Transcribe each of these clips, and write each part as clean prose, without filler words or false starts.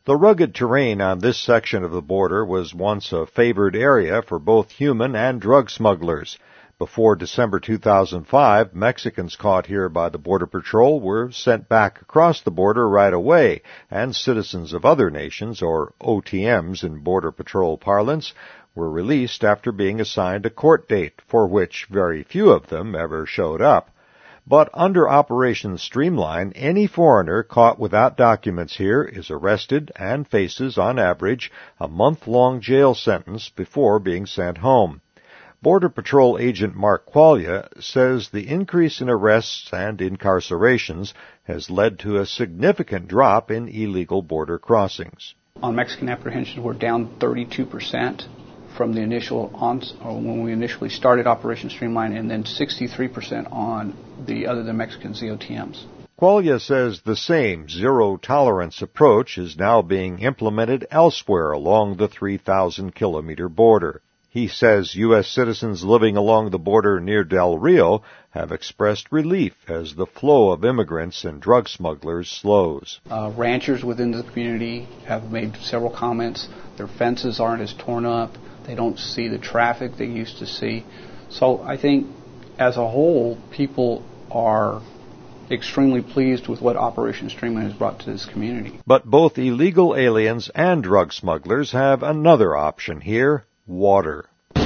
The rugged terrain on this section of the border was once a favored area for both human and drug smugglers. Before December 2005, Mexicans caught here by the Border Patrol were sent back across the border right away, and citizens of other nations, or OTMs in Border Patrol parlance, were released after being assigned a court date, for which very few of them ever showed up. But under Operation Streamline, any foreigner caught without documents here is arrested and faces, on average, a month-long jail sentence before being sent home. Border Patrol Agent Mark Quaglia says the increase in arrests and incarcerations has led to a significant drop in illegal border crossings. On Mexican apprehensions, we're down 32% from the initial when we initially started Operation Streamline, and then 63% on the other than Mexican ZOTMs. Quaglia says the same zero-tolerance approach is now being implemented elsewhere along the 3,000-kilometer border. He says U.S. citizens living along the border near Del Rio have expressed relief as the flow of immigrants and drug smugglers slows. Ranchers within the community have made several comments. Their fences aren't as torn up. They don't see the traffic they used to see. So I think as a whole, people are extremely pleased with what Operation Streamline has brought to this community. But both illegal aliens and drug smugglers have another option here: water.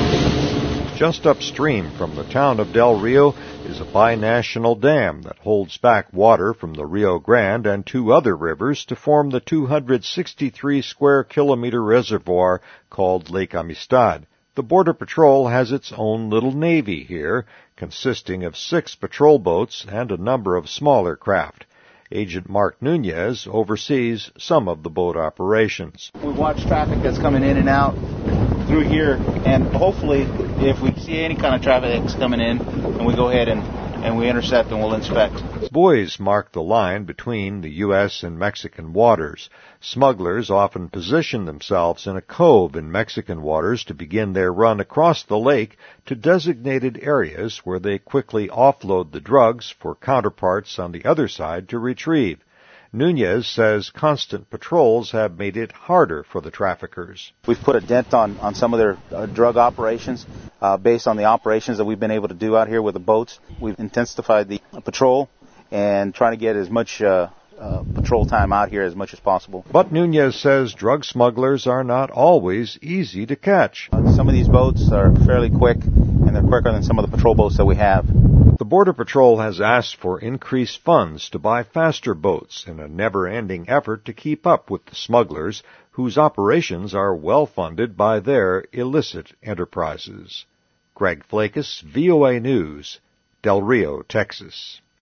Just upstream from the town of Del Rio is a binational dam that holds back water from the Rio Grande and two other rivers to form the 263 square kilometer reservoir called Lake Amistad. The Border Patrol has its own little navy here, consisting of 6 patrol boats and a number of smaller craft. Agent Mark Nunez oversees some of the boat operations. We watch traffic that's coming in and out through here, and hopefully if we see any kind of traffic that's coming in, and we go ahead and we intercept and we'll inspect. Buoys mark the line between the U.S. and Mexican waters. Smugglers often position themselves in a cove in Mexican waters to begin their run across the lake to designated areas where they quickly offload the drugs for counterparts on the other side to retrieve. Nunez says constant patrols have made it harder for the traffickers. We've put a dent on some of their drug operations based on the operations that we've been able to do out here with the boats. We've intensified the patrol and trying to get as much patrol time out here as much as possible. But Nunez says drug smugglers are not always easy to catch. Some of these boats are fairly quick, and they're quicker than some of the patrol boats that we have. The Border Patrol has asked for increased funds to buy faster boats in a never-ending effort to keep up with the smugglers, whose operations are well funded by their illicit enterprises. Greg Flakus, VOA News, Del Rio, Texas.